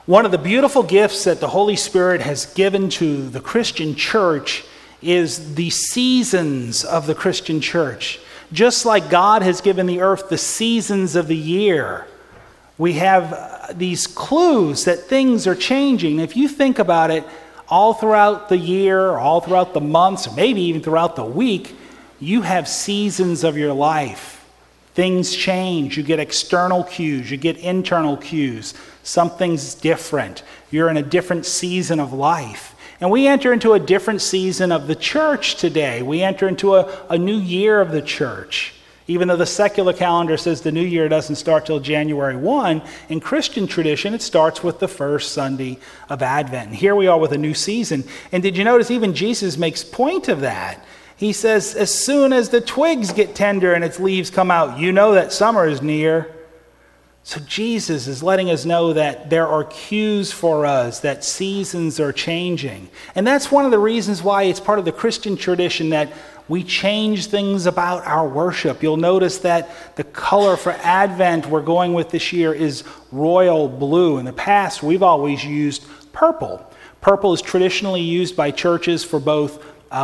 One of the beautiful gifts that the Holy Spirit has given to the Christian church is the seasons of the Christian church. Just like God has given the earth the seasons of the year, we have these clues that things are changing. If you think about it, all throughout the year, all throughout the months, or maybe even throughout the week, you have seasons of your life. Things change. You get external cues. You get internal cues. Something's different. You're in a different season of life. And we enter into a different season of the church today. We enter into a new year of the church. Even though the secular calendar says the new year doesn't start till January 1, in Christian tradition, it starts with the first Sunday of Advent. And here we are with a new season. And did you notice even Jesus makes point of that? He says, as soon as the twigs get tender and its leaves come out, you know that summer is near. So Jesus is letting us know that there are cues for us, that seasons are changing. And that's one of the reasons why it's part of the Christian tradition that we change things about our worship. You'll notice that the color for Advent we're going with this year is royal blue. In the past, we've always used purple. Purple is traditionally used by churches for both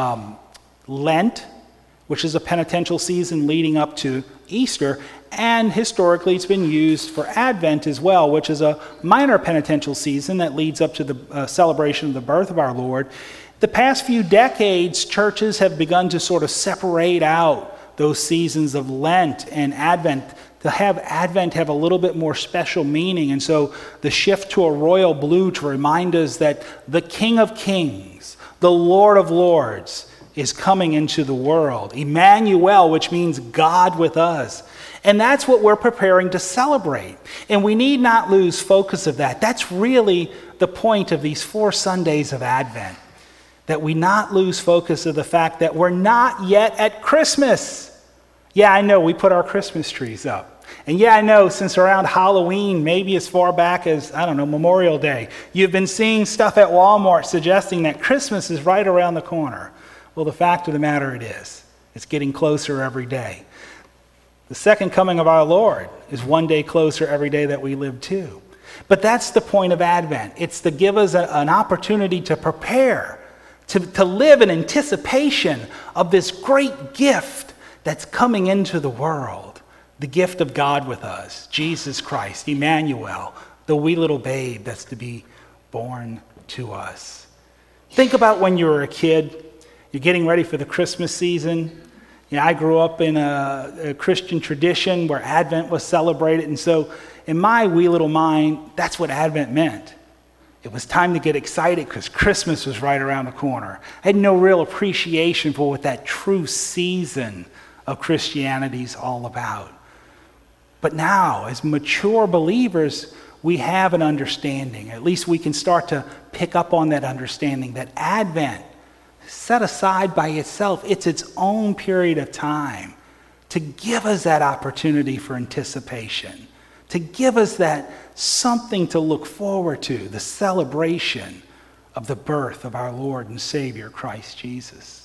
Lent, which is a penitential season leading up to Easter, and historically it's been used for Advent as well, which is a minor penitential season that leads up to the celebration of the birth of our Lord. The past few decades, churches have begun to sort of separate out those seasons of Lent and Advent to have Advent have a little bit more special meaning. And so the shift to a royal blue to remind us that the King of Kings, the Lord of Lords, is coming into the world. Emmanuel, which means God with us. And that's what we're preparing to celebrate. And we need not lose focus of that. That's really the point of these 4 Sundays of Advent. That we not lose focus of the fact that we're not yet at Christmas. Yeah, I know, we put our Christmas trees up. And yeah, I know, since around Halloween, maybe as far back as, Memorial Day, you've been seeing stuff at Walmart suggesting that Christmas is right around the corner. Well, the fact of the matter it is, it's getting closer every day. The second coming of our Lord is one day closer every day that we live too. But that's the point of Advent. It's to give us an opportunity to prepare, to live in anticipation of this great gift that's coming into the world. The gift of God with us, Jesus Christ, Emmanuel, the wee little babe that's to be born to us. Think about when you were a kid. You're getting ready for the Christmas season. I grew up in a Christian tradition where Advent was celebrated. And so in my wee little mind, that's what Advent meant. It was time to get excited because Christmas was right around the corner. I had no real appreciation for what that true season of Christianity is all about. But now, as mature believers, we have an understanding. At least we can start to pick up on that understanding that Advent, set aside by itself, it's its own period of time to give us that opportunity for anticipation, to give us that something to look forward to, the celebration of the birth of our Lord and Savior, Christ Jesus.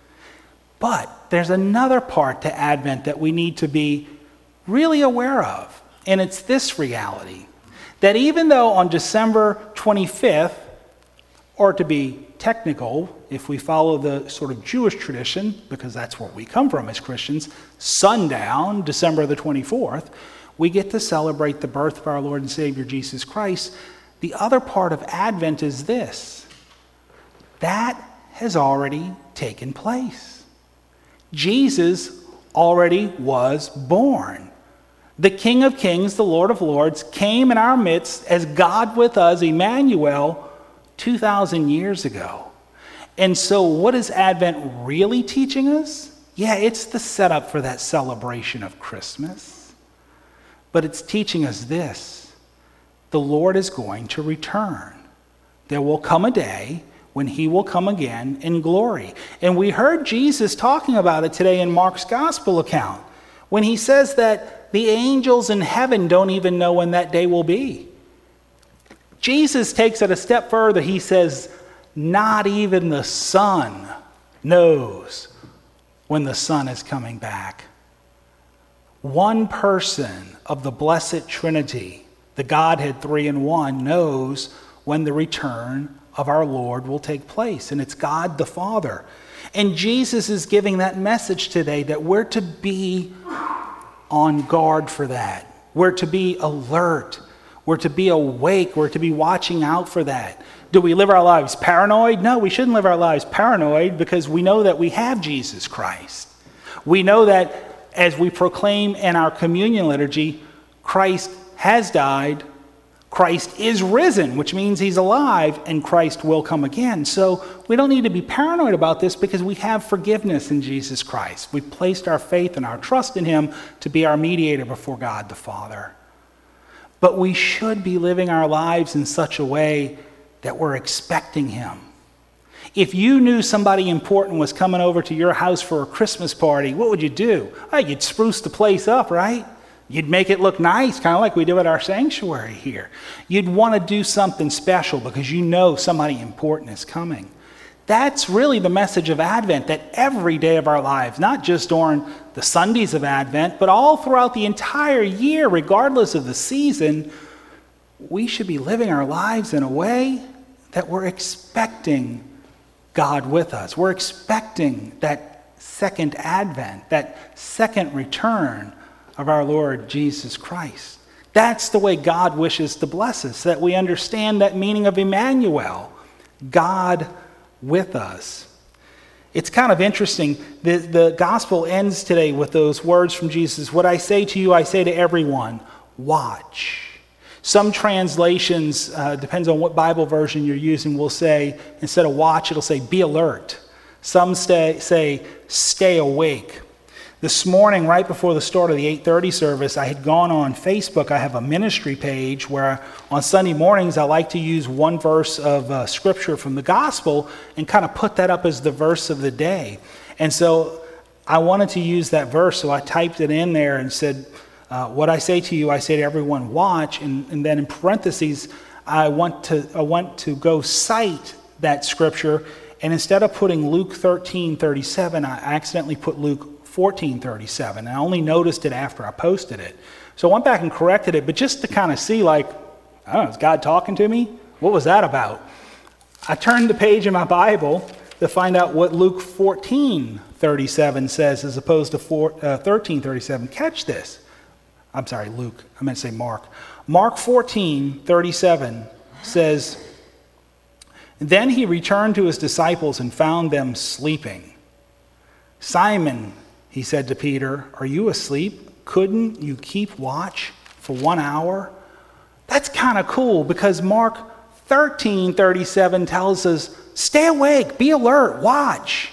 But there's another part to Advent that we need to be really aware of, and it's this reality, that even though on December 25th, or to be technical, if we follow the sort of Jewish tradition, because that's where we come from as Christians, sundown, December the 24th, we get to celebrate the birth of our Lord and Savior Jesus Christ. The other part of Advent is this. That has already taken place. Jesus already was born. The King of Kings, the Lord of Lords, came in our midst as God with us, Emmanuel, 2,000 years ago. And so what is Advent really teaching us? Yeah, it's the setup for that celebration of Christmas. But it's teaching us this. The Lord is going to return. There will come a day when he will come again in glory. And we heard Jesus talking about it today in Mark's gospel account, when he says that the angels in heaven don't even know when that day will be. Jesus takes it a step further. He says, not even the Son knows when the Son is coming back. One person of the Blessed Trinity The Godhead 3 in 1 knows when the return of our Lord will take place, and it's God the Father. And Jesus is giving that message today that we're to be on guard for that. We're to be alert. We're to be awake. We're to be watching out for that. Do we live our lives paranoid? No, we shouldn't live our lives paranoid because we know that we have Jesus Christ. We know that as we proclaim in our communion liturgy, Christ has died, Christ is risen, which means he's alive, and Christ will come again. So we don't need to be paranoid about this because we have forgiveness in Jesus Christ. We've placed our faith and our trust in him to be our mediator before God the Father. But we should be living our lives in such a way that we're expecting him. If you knew somebody important was coming over to your house for a Christmas party, what would you do? Oh, you'd spruce the place up, right? You'd make it look nice, kind of like we do at our sanctuary here. You'd want to do something special because you know somebody important is coming. That's really the message of Advent, that every day of our lives, not just during the Sundays of Advent, but all throughout the entire year, regardless of the season, we should be living our lives in a way that we're expecting God with us. We're expecting that second Advent, that second return of our Lord Jesus Christ. That's the way God wishes to bless us, that we understand that meaning of Emmanuel, God with us. It's kind of interesting. The gospel ends today with those words from Jesus. What I say to you, I say to everyone, watch. Some translations, depends on what Bible version you're using, will say, instead of watch, it'll say be alert. Some say stay awake. This morning, right before the start of the 8:30 service, I had gone on Facebook. I have a ministry page where on Sunday mornings I like to use one verse of scripture from the gospel and kind of put that up as the verse of the day. And so I wanted to use that verse, so I typed it in there and said, what I say to you, I say to everyone, watch. And then in parentheses, I want to go cite that scripture. And instead of putting Luke 13:37, I accidentally put Luke 14:37. I only noticed it after I posted it. So I went back and corrected it, but just to kind of see, like, I don't know, is God talking to me? What was that about? I turned the page in my Bible to find out what Luke 14:37 says as opposed to 13:37. Catch this. I'm sorry, Luke. I meant to say Mark. Mark 14:37 says, then he returned to his disciples and found them sleeping. Simon, he said to Peter, are you asleep? Couldn't you keep watch for 1 hour? That's kind of cool because Mark 13:37 tells us, stay awake, be alert, watch.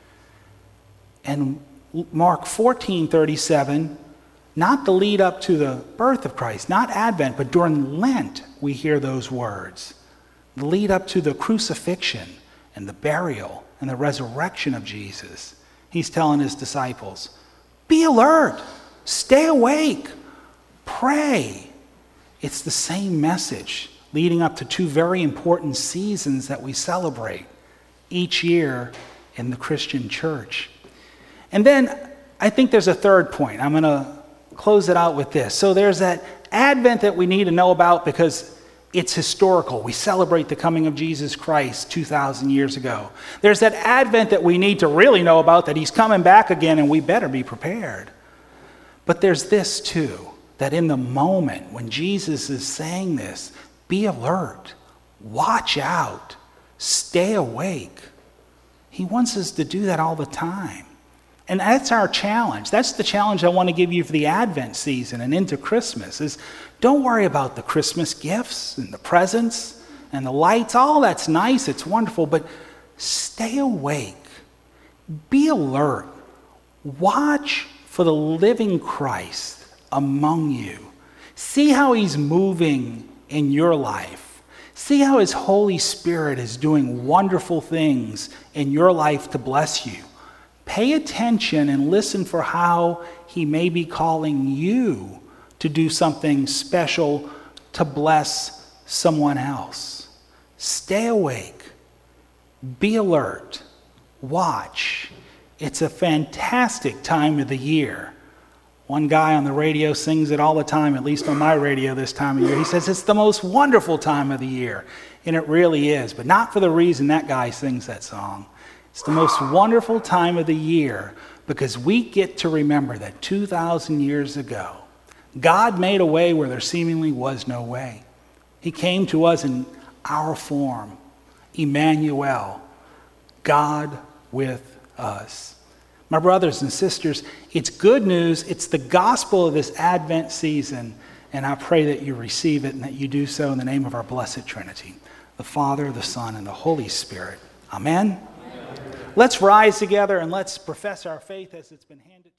And Mark 14:37, not the lead up to the birth of Christ, not Advent, but during Lent, we hear those words. The lead up to the crucifixion and the burial and the resurrection of Jesus. He's telling his disciples, be alert, stay awake, pray. It's the same message leading up to two very important seasons that we celebrate each year in the Christian church. And then I think there's a third point. I'm going to close it out with this. So there's that Advent that we need to know about because it's historical. We celebrate the coming of Jesus Christ 2,000 years ago. There's that Advent that we need to really know about, that he's coming back again, and we better be prepared. But there's this too, that in the moment when Jesus is saying this, be alert, watch out, stay awake. He wants us to do that all the time. And that's our challenge. That's the challenge I want to give you for the Advent season and into Christmas is don't worry about the Christmas gifts and the presents and the lights. All that's nice. It's wonderful. But stay awake. Be alert. Watch for the living Christ among you. See how he's moving in your life. See how his Holy Spirit is doing wonderful things in your life to bless you. Pay attention and listen for how he may be calling you to do something special to bless someone else. Stay awake. Be alert. Watch. It's a fantastic time of the year. One guy on the radio sings it all the time, at least on my radio this time of year. He says it's the most wonderful time of the year. And it really is, but not for the reason that guy sings that song. It's the most wonderful time of the year because we get to remember that 2,000 years ago, God made a way where there seemingly was no way. He came to us in our form, Emmanuel, God with us. My brothers and sisters, it's good news. It's the gospel of this Advent season, and I pray that you receive it and that you do so in the name of our blessed Trinity, the Father, the Son, and the Holy Spirit. Amen? Amen. Let's rise together and let's profess our faith as it's been handed.